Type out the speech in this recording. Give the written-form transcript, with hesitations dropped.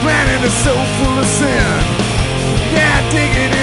Planet is so full of sin. Yeah, dig it